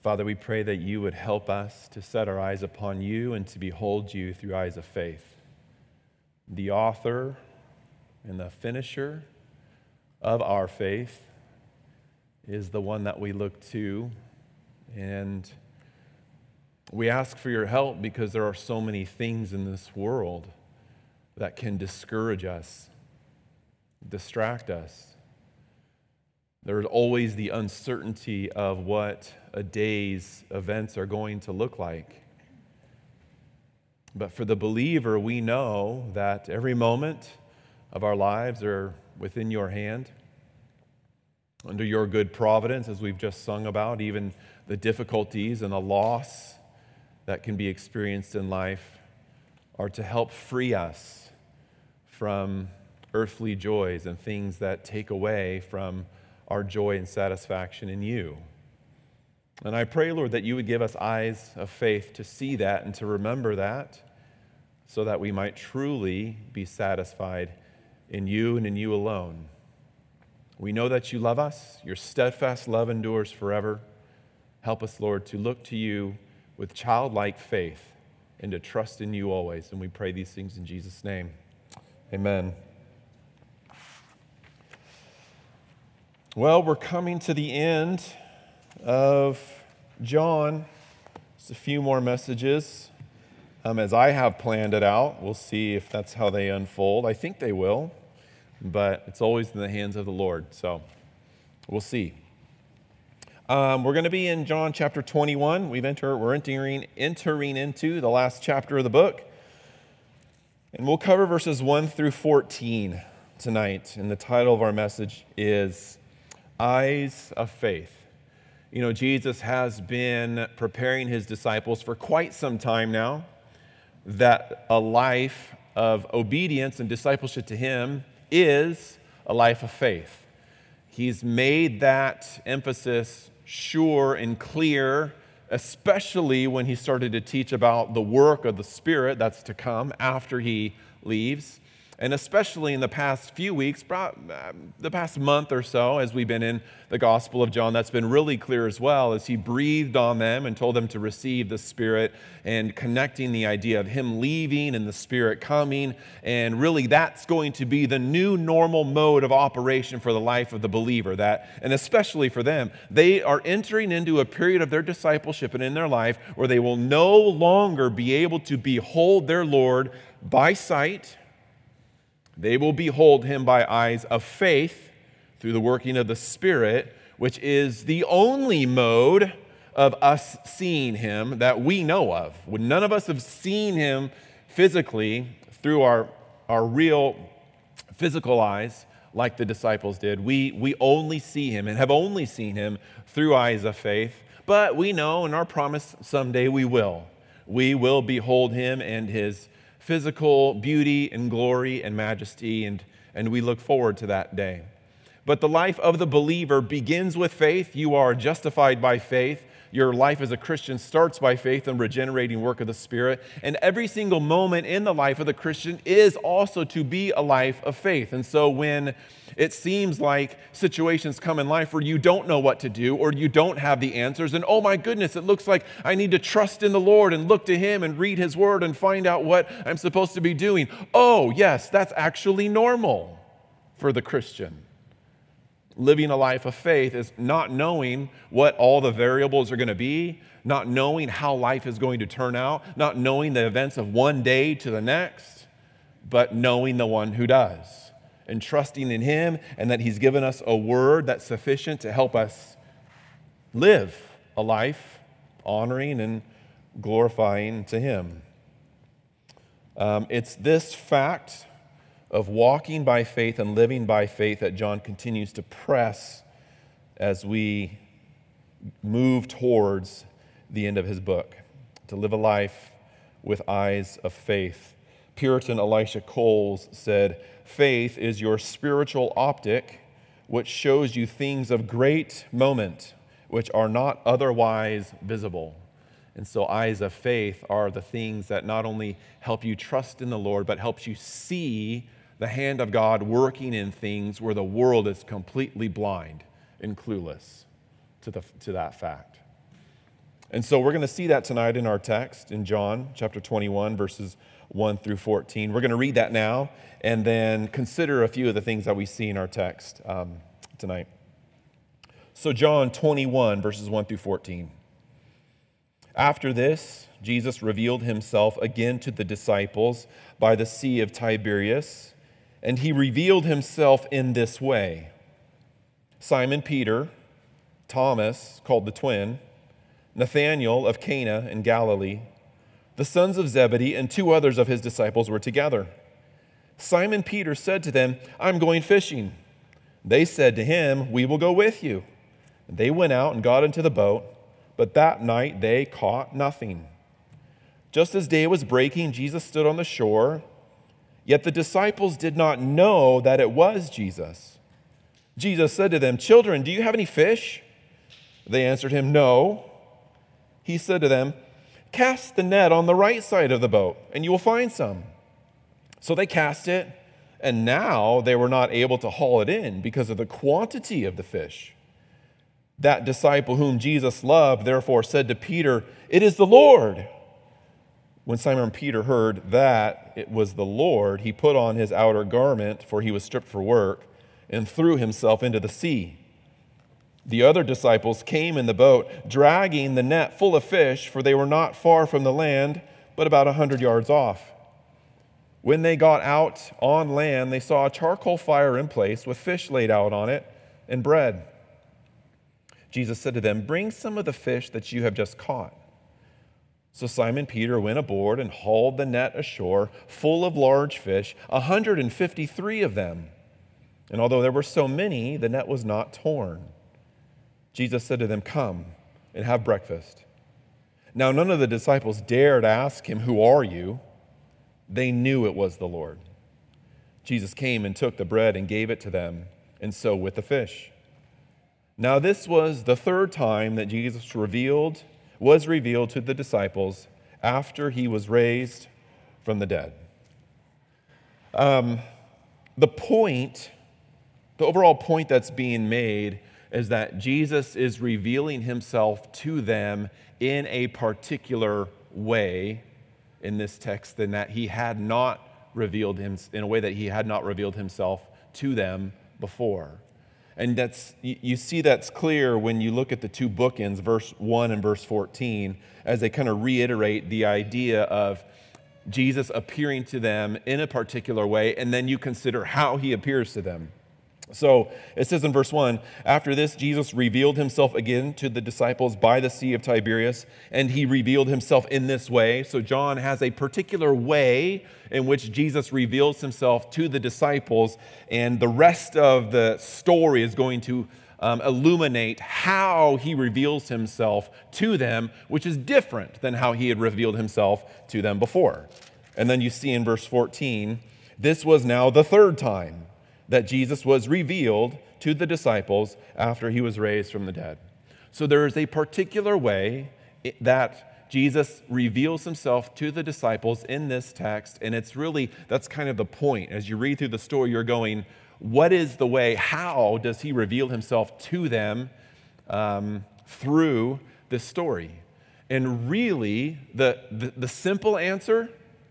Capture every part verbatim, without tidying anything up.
Father, we pray that you would help us to set our eyes upon you and to behold you through eyes of faith. The author and the finisher of our faith is the one that we look to, and we ask for your help because there are so many things in this world that can discourage us, distract us. There's always the uncertainty of what a day's events are going to look like. But for the believer, we know that every moment of our lives are within your hand, under your good providence, as we've just sung about, even the difficulties and the loss that can be experienced in life are to help free us from earthly joys and things that take away from our joy and satisfaction in you. And I pray, Lord, that you would give us eyes of faith to see that and to remember that, so that we might truly be satisfied in you and in you alone. We know that you love us. Your steadfast love endures forever. Help us, Lord, to look to you with childlike faith and to trust in you always. And we pray these things in Jesus' name. Amen. Well, we're coming to the end of John. Just a few more messages. Um, as I have planned it out, we'll see if that's how they unfold. I think they will, but it's always in the hands of the Lord, so we'll see. Um, we're going to be in John chapter twenty-one. We've enter, we're entering, entering into the last chapter of the book, and we'll cover verses one through fourteen tonight, and the title of our message is Eyes of Faith. You know, Jesus has been preparing his disciples for quite some time now that a life of obedience and discipleship to him is a life of faith. He's made that emphasis sure and clear, especially when he started to teach about the work of the Spirit that's to come after he leaves. And especially in the past few weeks, the past month or so, as we've been in the Gospel of John, that's been really clear as well, as he breathed on them and told them to receive the Spirit, and connecting the idea of him leaving and the Spirit coming. And really that's going to be the new normal mode of operation for the life of the believer. That, and especially for them, they are entering into a period of their discipleship and in their life where they will no longer be able to behold their Lord by sight. They will behold him by eyes of faith through the working of the Spirit, which is the only mode of us seeing him that we know of. When none of us have seen him physically through our, our real physical eyes like the disciples did, we, we only see him and have only seen him through eyes of faith. But we know, and our promise, someday we will. We will behold him and his physical beauty and glory and majesty, and, and we look forward to that day. But the life of the believer begins with faith. You are justified by faith. Your life as a Christian starts by faith and regenerating work of the Spirit. And every single moment in the life of the Christian is also to be a life of faith. And so when it seems like situations come in life where you don't know what to do or you don't have the answers, and oh my goodness, it looks like I need to trust in the Lord and look to him and read his word and find out what I'm supposed to be doing. Oh yes, that's actually normal for the Christian. Living a life of faith is not knowing what all the variables are going to be, not knowing how life is going to turn out, not knowing the events of one day to the next, but knowing the one who does, and trusting in him, and that he's given us a word that's sufficient to help us live a life honoring and glorifying to him. Um, it's this fact of walking by faith and living by faith that John continues to press as we move towards the end of his book, to live a life with eyes of faith. Puritan Elisha Coles said, "Faith is your spiritual optic, which shows you things of great moment, which are not otherwise visible." And so eyes of faith are the things that not only help you trust in the Lord, but helps you see the hand of God working in things where the world is completely blind and clueless to, the, to that fact. And so we're going to see that tonight in our text in John chapter twenty-one, verses one through fourteen. We're going to read that now and then consider a few of the things that we see in our text um, tonight. So John twenty-one, verses one through fourteen. After this, Jesus revealed himself again to the disciples by the Sea of Tiberias, and he revealed himself in this way. Simon Peter, Thomas, called the twin, Nathanael of Cana in Galilee, the sons of Zebedee, and two others of his disciples were together. Simon Peter said to them, "I'm going fishing." They said to him, "We will go with you." And they went out and got into the boat, but that night they caught nothing. Just as day was breaking, Jesus stood on the shore, yet the disciples did not know that it was Jesus. Jesus said to them, "Children, do you have any fish?" They answered him, "No." He said to them, "Cast the net on the right side of the boat, and you will find some." So they cast it, and now they were not able to haul it in because of the quantity of the fish. That disciple whom Jesus loved therefore said to Peter, "It is the Lord." When Simon Peter heard that it was the Lord, he put on his outer garment, for he was stripped for work, and threw himself into the sea. The other disciples came in the boat, dragging the net full of fish, for they were not far from the land, but about a hundred yards off. When they got out on land, they saw a charcoal fire in place with fish laid out on it and bread. Jesus said to them, "Bring some of the fish that you have just caught." So Simon Peter went aboard and hauled the net ashore, full of large fish, a hundred and fifty-three of them. And although there were so many, the net was not torn. Jesus said to them, "Come and have breakfast." Now none of the disciples dared ask him, "Who are you?" They knew it was the Lord. Jesus came and took the bread and gave it to them, and so with the fish. Now this was the third time that Jesus revealed, was revealed to the disciples after he was raised from the dead. Um, the point, the overall point that's being made is that Jesus is revealing himself to them in a particular way in this text, than that he had not revealed him in a way that he had not revealed himself to them before. And that's, you see that's clear when you look at the two bookends, verse one and verse fourteen, as they kind of reiterate the idea of Jesus appearing to them in a particular way, and then you consider how he appears to them. So it says in verse one, after this, Jesus revealed himself again to the disciples by the Sea of Tiberias, and he revealed himself in this way. So John has a particular way in which Jesus reveals himself to the disciples, and the rest of the story is going to um, illuminate how he reveals himself to them, which is different than how he had revealed himself to them before. And then you see in verse fourteen, this was now the third time that Jesus was revealed to the disciples after he was raised from the dead. So there is a particular way that Jesus reveals himself to the disciples in this text, and it's really, that's kind of the point. As you read through the story, you're going, what is the way? How does he reveal himself to them um, through this story? And really, the, the, the simple answer,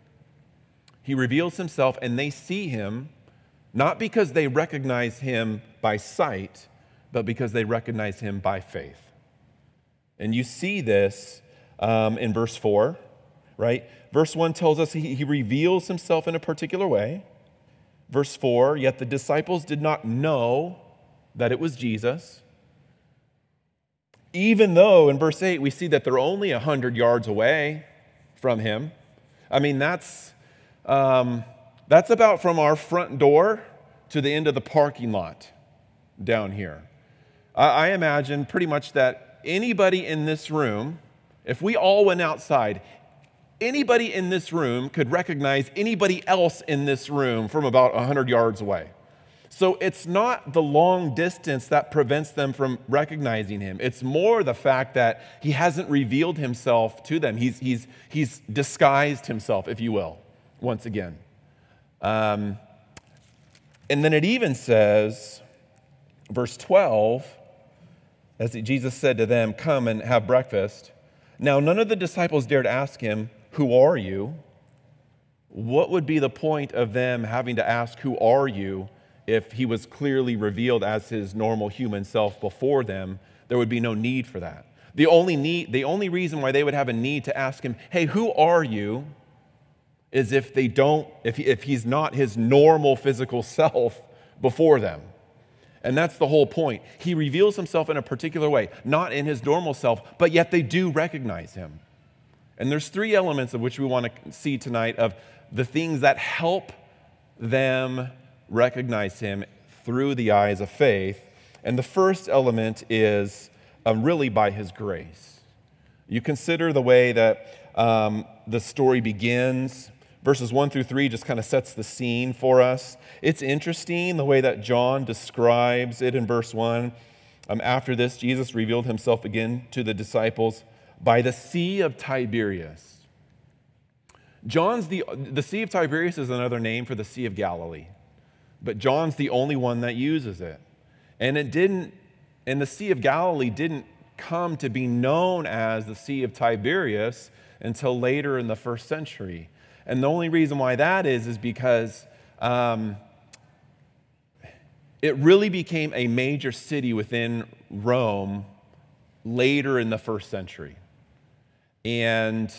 he reveals himself and they see him, not because they recognize him by sight, but because they recognize him by faith. And you see this um, in verse four, right? Verse one tells us he, he reveals himself in a particular way. Verse four, yet the disciples did not know that it was Jesus. Even though in verse eight we see that they're only a hundred yards away from him. I mean, that's... Um, That's about from our front door to the end of the parking lot down here. I, I imagine pretty much that anybody in this room, if we all went outside, anybody in this room could recognize anybody else in this room from about one hundred yards away. So it's not the long distance that prevents them from recognizing him. It's more the fact that he hasn't revealed himself to them. He's, he's, he's disguised himself, if you will, once again. Um, and then it even says, verse twelve, as Jesus said to them, "Come and have breakfast." Now, none of the disciples dared ask him, "Who are you?" What would be the point of them having to ask, "Who are you?" if he was clearly revealed as his normal human self before them? There would be no need for that. The only need, the only reason why they would have a need to ask him, "Hey, who are you?" is if they don't, if he, if he's not his normal physical self before them. And that's the whole point. He reveals himself in a particular way, not in his normal self, but yet they do recognize him. And there's three elements of which we want to see tonight of the things that help them recognize him through the eyes of faith. And the first element is um, really by his grace. You consider the way that um, the story begins. Verses one through three just kind of sets the scene for us. It's interesting the way that John describes it in verse one. Um, after this, Jesus revealed himself again to the disciples by the Sea of Tiberias. John's the, the Sea of Tiberias is another name for the Sea of Galilee, but John's the only one that uses it. And it didn't, and the Sea of Galilee didn't come to be known as the Sea of Tiberias until later in the first century. And the only reason why that is, is because um, it really became a major city within Rome later in the first century. And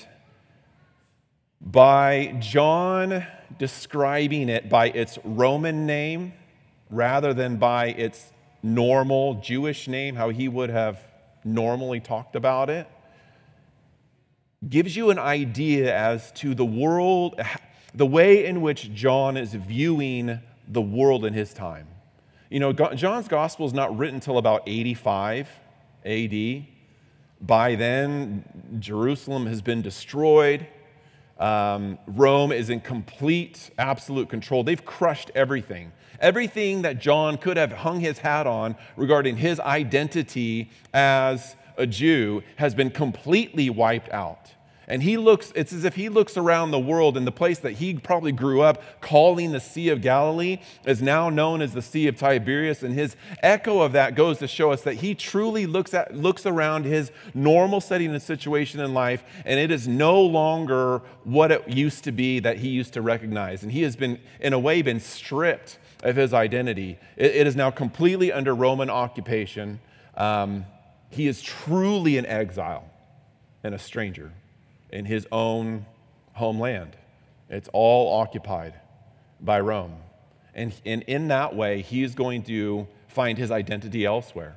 by John describing it by its Roman name rather than by its normal Jewish name, how he would have normally talked about it, gives you an idea as to the world, the way in which John is viewing the world in his time. You know, John's gospel is not written until about eighty-five A D. By then, Jerusalem has been destroyed. Um, Rome is in complete, absolute control. They've crushed everything. Everything that John could have hung his hat on regarding his identity as a Jew has been completely wiped out. And he looks, it's as if he looks around the world, and the place that he probably grew up calling the Sea of Galilee is now known as the Sea of Tiberias. And his echo of that goes to show us that he truly looks at looks around his normal setting and situation in life, and it is no longer what it used to be that he used to recognize. And he has been, in a way, been stripped of his identity. It, it is now completely under Roman occupation. Um, he is truly an exile and a stranger in his own homeland. It's all occupied by Rome. And, and in that way, he is going to find his identity elsewhere.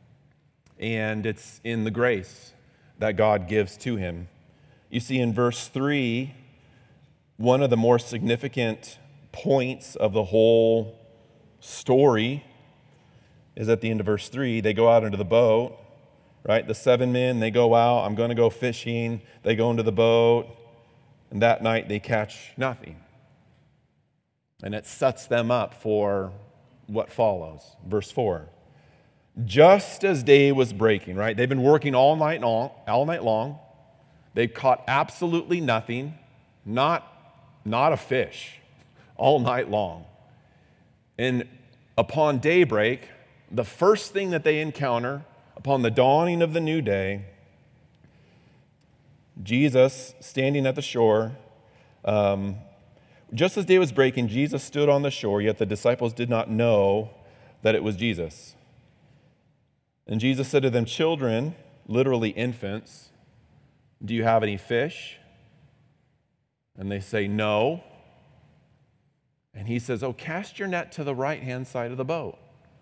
And it's in the grace that God gives to him. You see in verse three, one of the more significant points of the whole story is at the end of verse three. They go out into the boat. Right? The seven men, they go out. I'm going to go fishing. They go into the boat. And that night they catch nothing. And it sets them up for what follows. Verse four. Just as day was breaking, right? They've been working all night long, all night long. They've caught absolutely nothing, not, not a fish, all night long. And upon daybreak, the first thing that they encounter upon the dawning of the new day, Jesus standing at the shore, um, just as day was breaking, Jesus stood on the shore, yet the disciples did not know that it was Jesus. And Jesus said to them, "Children," literally infants, "do you have any fish?" And they say, "No." And he says, "Oh, cast your net to the right-hand side of the boat,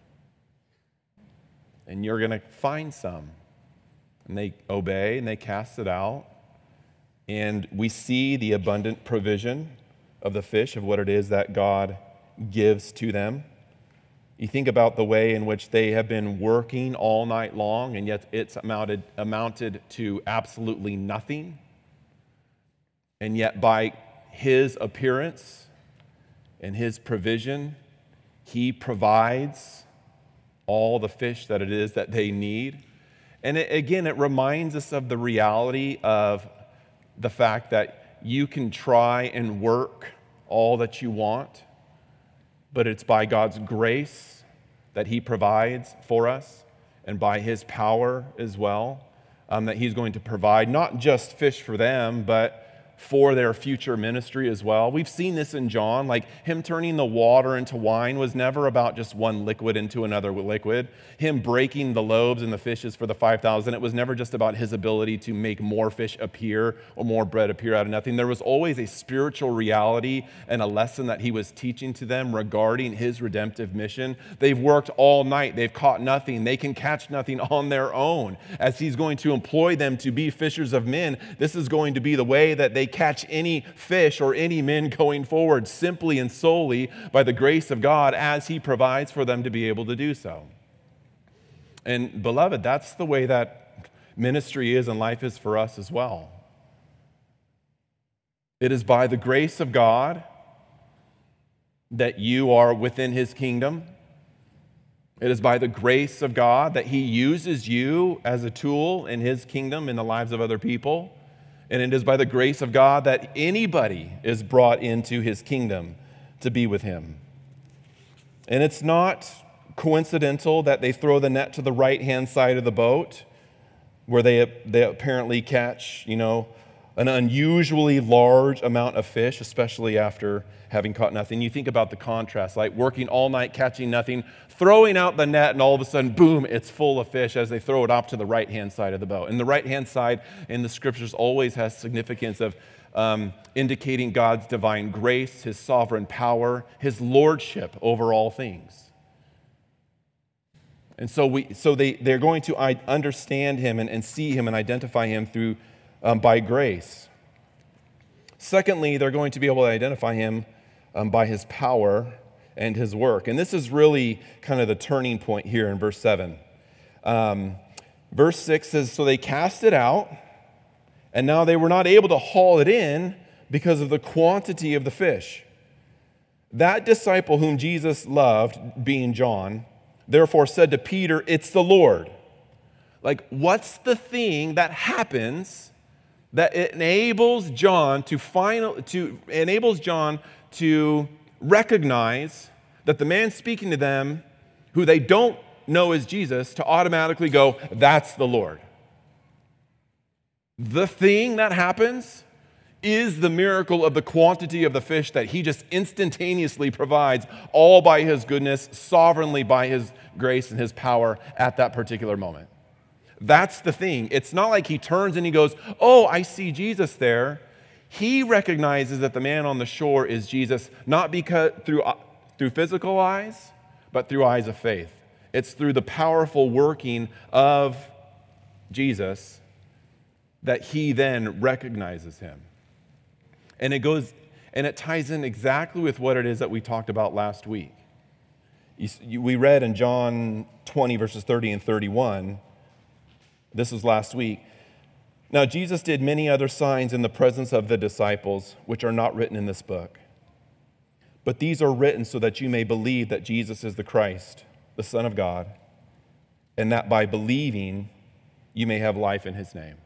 and you're going to find some." And they obey, and they cast it out. And we see the abundant provision of the fish, of what it is that God gives to them. You think about the way in which they have been working all night long, and yet it's amounted, amounted to absolutely nothing. And yet by his appearance and his provision, he provides all the fish that it is that they need. And it, again, it reminds us of the reality of the fact that you can try and work all that you want, but it's by God's grace that he provides for us, and by his power as well. um, that he's going to provide not just fish for them, but for their future ministry as well. We've seen this in John, like him turning the water into wine was never about just one liquid into another liquid. Him breaking the loaves and the fishes for the five thousand, it was never just about his ability to make more fish appear or more bread appear out of nothing. There was always a spiritual reality and a lesson that he was teaching to them regarding his redemptive mission. They've worked all night. They've caught nothing. They can catch nothing on their own. As he's going to employ them to be fishers of men, this is going to be the way that they catch any fish or any men going forward, simply and solely by the grace of God as he provides for them to be able to do so. And beloved, that's the way that ministry is and life is for us as well. It is by the grace of God that you are within his kingdom. It is by the grace of God that he uses you as a tool in his kingdom in the lives of other people. And it is by the grace of God that anybody is brought into his kingdom to be with him. And it's not coincidental that they throw the net to the right-hand side of the boat where they, they apparently catch, you know, an unusually large amount of fish, especially after having caught nothing. You think about the contrast, like working all night, catching nothing, throwing out the net, and all of a sudden, boom, it's full of fish as they throw it off to the right-hand side of the boat. And the right-hand side in the scriptures always has significance of um, indicating God's divine grace, his sovereign power, his lordship over all things. And so we, so they, they're going to understand him and, and see him and identify him through um, by grace. Secondly, they're going to be able to identify him um, by his power and his work. And this is really kind of the turning point here in verse seven. Um, verse six says, so they cast it out, and now they were not able to haul it in because of the quantity of the fish. That disciple whom Jesus loved, being John, therefore said to Peter, it's the Lord. Like, what's the thing that happens that enables John to final, to enables John to recognize that the man speaking to them, who they don't know is Jesus, to automatically go, that's the Lord? The thing that happens is the miracle of the quantity of the fish that he just instantaneously provides, all by his goodness, sovereignly by his grace and his power at that particular moment. That's the thing. It's not like he turns and he goes, oh, I see Jesus there. He recognizes that the man on the shore is Jesus, not because through, through physical eyes, but through eyes of faith. It's through the powerful working of Jesus that he then recognizes him. And it goes, and it ties in exactly with what it is that we talked about last week. You, you, we read in John twenty, verses thirty and thirty-one, this was last week. Now Jesus did many other signs in the presence of the disciples, which are not written in this book. But these are written so that you may believe that Jesus is the Christ, the Son of God, and that by believing you may have life in his name.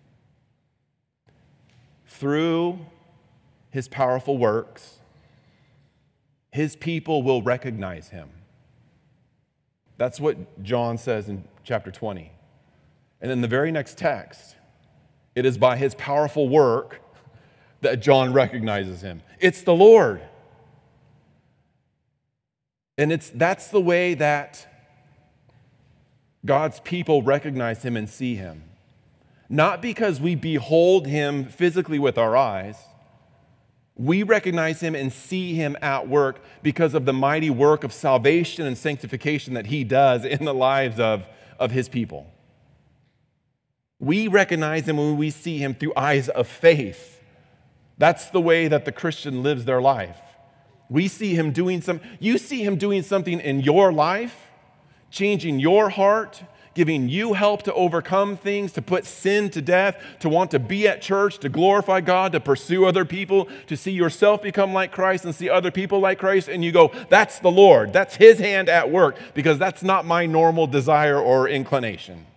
Through his powerful works, his people will recognize him. That's what John says in chapter twenty. And in the very next text, it is by his powerful work that John recognizes him. It's the Lord. And it's that's the way that God's people recognize him and see him. Not because we behold him physically with our eyes. We recognize him and see him at work because of the mighty work of salvation and sanctification that he does in the lives of, of his people. We recognize him when we see him through eyes of faith. That's the way that the Christian lives their life. We see him doing some, you see him doing something in your life, changing your heart, giving you help to overcome things, to put sin to death, to want to be at church, to glorify God, to pursue other people, to see yourself become like Christ and see other people like Christ, and you go, that's the Lord. That's his hand at work, because that's not my normal desire or inclination.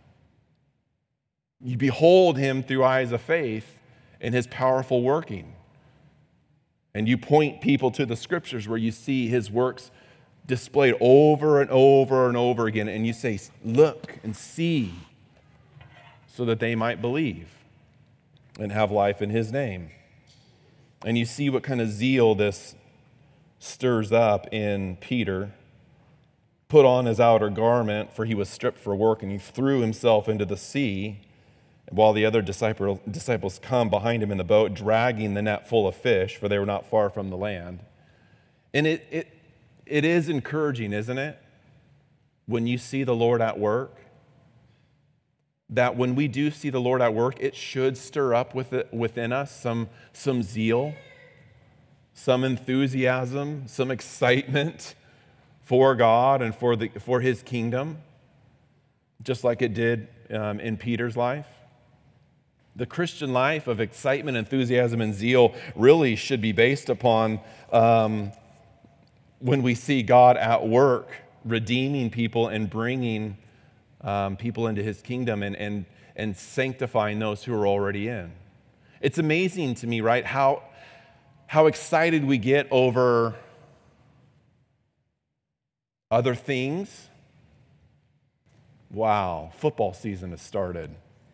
You behold him through eyes of faith in his powerful working. And you point people to the scriptures where you see his works displayed over and over and over again, and you say, look and see. so that they might believe and have life in his name. And you see what kind of zeal this stirs up in Peter. Put on his outer garment, for he was stripped for work, and he threw himself into the sea, while the other disciple, disciples come behind him in the boat, dragging the net full of fish, for they were not far from the land. And it, it, it is encouraging, isn't it, when you see the Lord at work, that when we do see the Lord at work, it should stir up with it, within us some, some zeal, some enthusiasm, some excitement for God and for, the, for his kingdom, just like it did um, in Peter's life. The Christian life of excitement, enthusiasm, and zeal really should be based upon um, when we see God at work, redeeming people and bringing um, people into his kingdom and, and, and sanctifying those who are already in. It's amazing to me, right, how, how excited we get over other things. Wow, football season has started.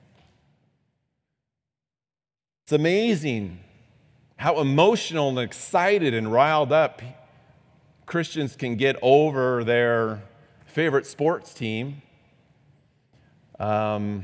It's amazing how emotional and excited and riled up Christians can get over their favorite sports team um,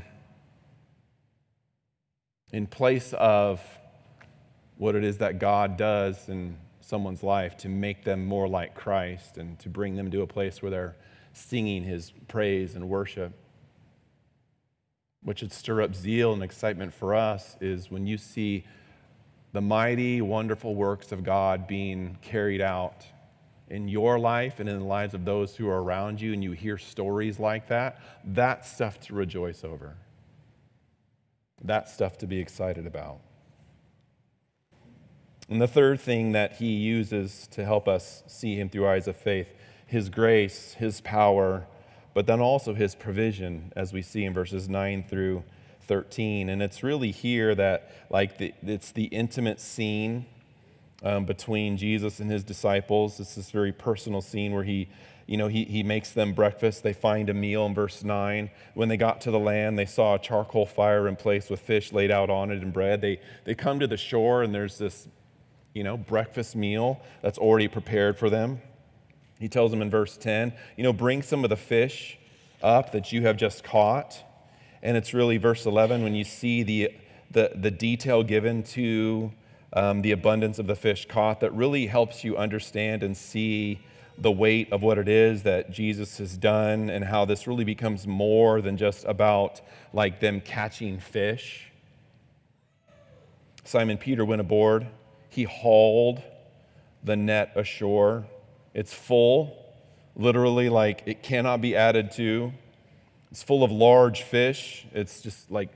in place of what it is that God does in someone's life to make them more like Christ and to bring them to a place where they're singing his praise and worship. What should stir up zeal and excitement for us is when you see the mighty, wonderful works of God being carried out in your life and in the lives of those who are around you, and you hear stories like that. That's stuff to rejoice over. That's stuff to be excited about. And the third thing that he uses to help us see him through eyes of faith, his grace, his power, but then also his provision, as we see in verses nine through thirteen. And it's really here that, like, the, it's the intimate scene um, between Jesus and his disciples. It's this very personal scene where he, you know, he, he makes them breakfast. They find a meal in verse nine. When they got to the land, they saw a charcoal fire in place with fish laid out on it and bread. They, they come to the shore, and there's this, you know, breakfast meal that's already prepared for them. He tells them in verse ten, you know, bring some of the fish up that you have just caught. And it's really verse eleven when you see the the, the detail given to um, the abundance of the fish caught that really helps you understand and see the weight of what it is that Jesus has done and how this really becomes more than just about like them catching fish. Simon Peter went aboard. He hauled the net ashore. It's full, literally, like it cannot be added to. It's full of large fish. It's just like,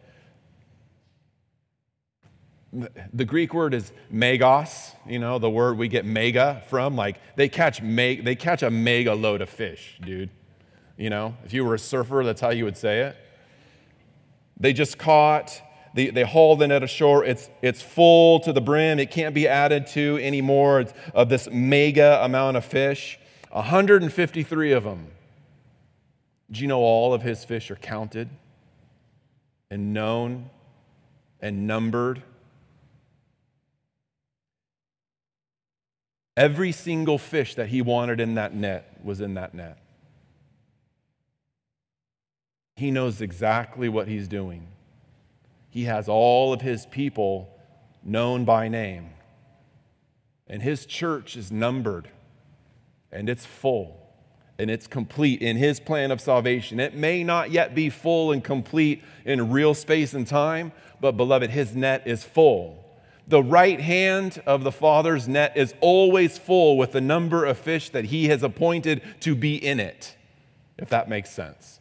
the Greek word is megos, you know, the word we get mega from. Like they catch me- they catch a mega load of fish, dude. You know, if you were a surfer, that's how you would say it. They just caught, they, they hauled the net ashore. It's, it's full to the brim. It can't be added to anymore. It's of this mega amount of fish. one hundred fifty-three of them. Do you know all of his fish are counted and known and numbered? Every single fish that he wanted in that net was in that net. He knows exactly what he's doing. He has all of his people known by name. And his church is numbered, and it's full, and it's complete in his plan of salvation. It may not yet be full and complete in real space and time, but beloved, his net is full. The right hand of the Father's net is always full with the number of fish that he has appointed to be in it, if that makes sense.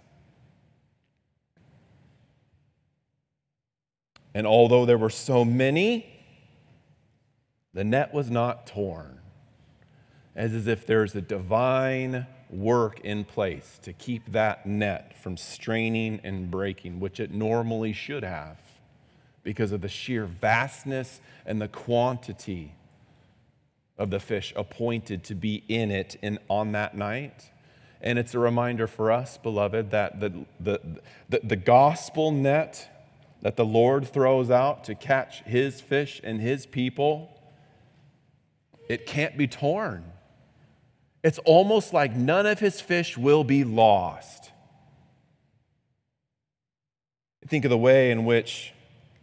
And although there were so many, the net was not torn, as if there's a divine work in place to keep that net from straining and breaking, which it normally should have, because of the sheer vastness and the quantity of the fish appointed to be in it in, on that night. And it's a reminder for us, beloved, that the, the, the, the gospel net that the Lord throws out to catch his fish and his people, it can't be torn. It's almost like none of his fish will be lost. Think of the way in which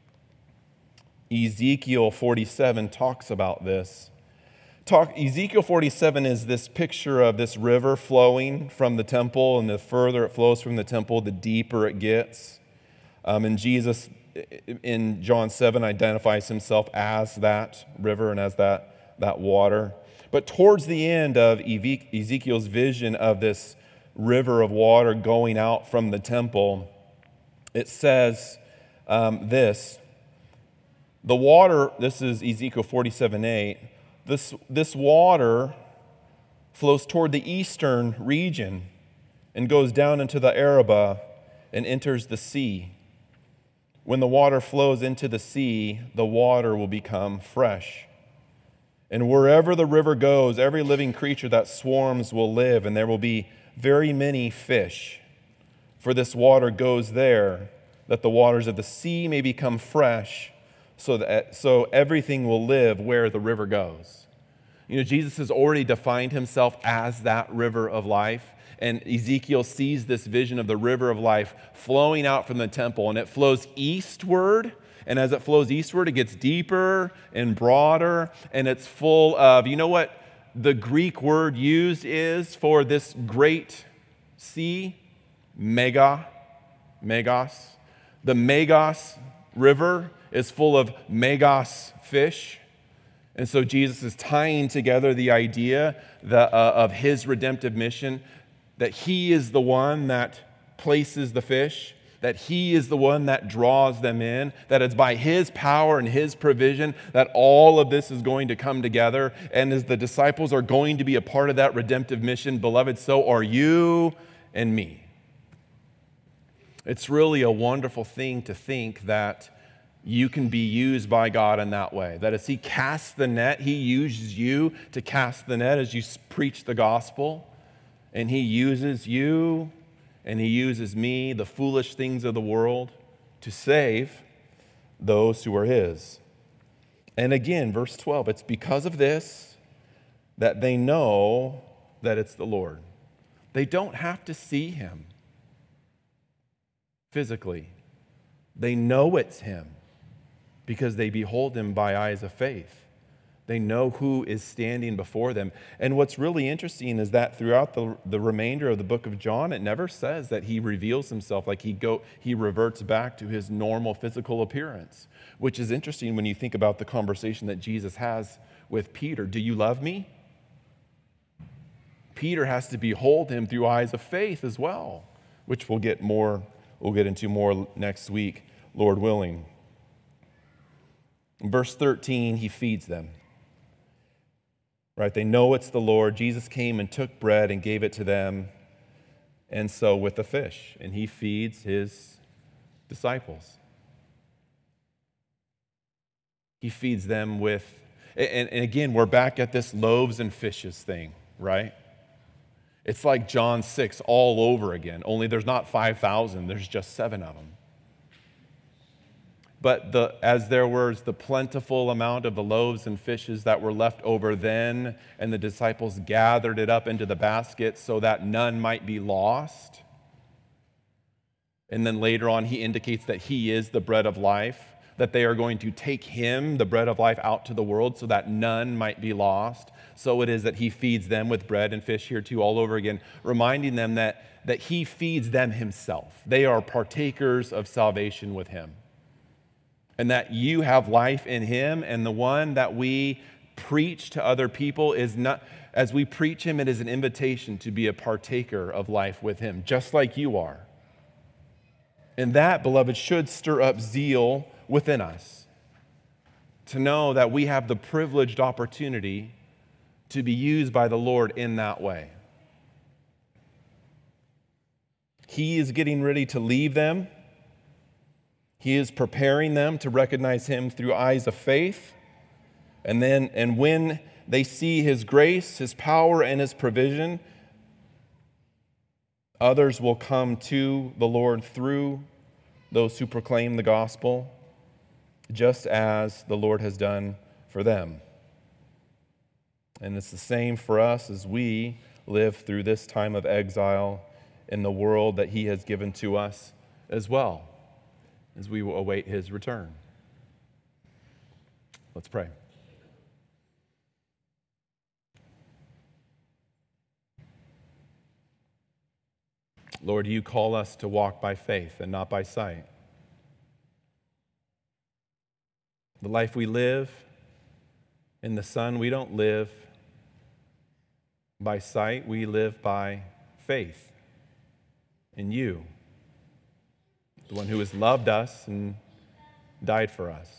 Ezekiel forty-seven talks about this. Talk, Ezekiel forty-seven is this picture of this river flowing from the temple, and the further it flows from the temple, the deeper it gets. Um, and Jesus, in John seven, identifies himself as that river and as that, that water. But towards the end of Ezekiel's vision of this river of water going out from the temple, it says um, this. The water, this is Ezekiel forty-seven eight, this, this water flows toward the eastern region and goes down into the Arabah and enters the sea. When the water flows into the sea, the water will become fresh. And wherever the river goes, every living creature that swarms will live, and there will be very many fish. For this water goes there, that the waters of the sea may become fresh, so that so everything will live where the river goes. You know, Jesus has already defined himself as that river of life. And Ezekiel sees this vision of the river of life flowing out from the temple, and it flows eastward. And as it flows eastward, it gets deeper and broader, and it's full of, you know what the Greek word used is for this great sea? Mega, Megos. The Megos River is full of Megos fish. And so Jesus is tying together the idea that, uh, of his redemptive mission, that he is the one that places the fish, that he is the one that draws them in, that it's by his power and his provision that all of this is going to come together. And as the disciples are going to be a part of that redemptive mission, beloved, so are you and me. It's really a wonderful thing to think that you can be used by God in that way. That as he casts the net, he uses you to cast the net as you preach the gospel. And he uses you and he uses me, the foolish things of the world, to save those who are his. And again, verse twelve, it's because of this that they know that it's the Lord. They don't have to see him physically. They know it's him because they behold him by eyes of faith. They know who is standing before them. And what's really interesting is that throughout the, the remainder of the book of John, it never says that he reveals himself, like he go he reverts back to his normal physical appearance, which is interesting when you think about the conversation that Jesus has with Peter. Do you love me? Peter has to behold him through eyes of faith as well, which we'll get more, we'll get into more next week, Lord willing. In verse thirteen, he feeds them. Right? They know it's the Lord. Jesus came and took bread and gave it to them, and so with the fish, and he feeds his disciples. He feeds them with, and, and again, we're back at this loaves and fishes thing, right? It's like John six all over again, only there's not five thousand, there's just seven of them. But the, as there was the plentiful amount of the loaves and fishes that were left over then, and the disciples gathered it up into the basket so that none might be lost. And then later on, he indicates that he is the bread of life, that they are going to take him, the bread of life, out to the world so that none might be lost. So it is that he feeds them with bread and fish here too, all over again, reminding them that, that he feeds them himself. They are partakers of salvation with him. And that you have life in him, and the one that we preach to other people is not, as we preach him, it is an invitation to be a partaker of life with him, just like you are. And that, beloved, should stir up zeal within us, to know that we have the privileged opportunity to be used by the Lord in that way. He is getting ready to leave them. He is preparing them to recognize him through eyes of faith. And then, and when they see his grace, his power, and his provision, others will come to the Lord through those who proclaim the gospel, just as the Lord has done for them. And it's the same for us as we live through this time of exile in the world that he has given to us as well, as we will await his return. Let's pray. Lord, you call us to walk by faith and not by sight. The life we live in the Son, we don't live by sight, we live by faith in you, the one who has loved us and died for us.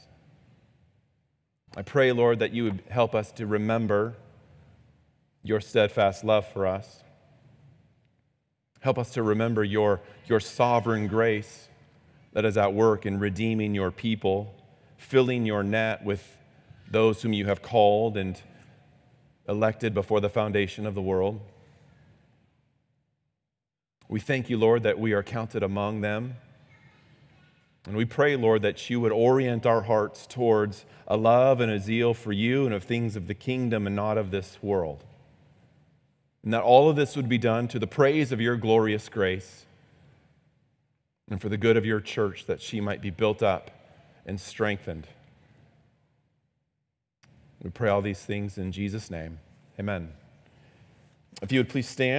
I pray, Lord, that you would help us to remember your steadfast love for us. Help us to remember your, your sovereign grace that is at work in redeeming your people, filling your net with those whom you have called and elected before the foundation of the world. We thank you, Lord, that we are counted among them. And we pray, Lord, that you would orient our hearts towards a love and a zeal for you and of things of the kingdom and not of this world. And that all of this would be done to the praise of your glorious grace and for the good of your church, that she might be built up and strengthened. We pray all these things in Jesus' name. Amen. If you would please stand.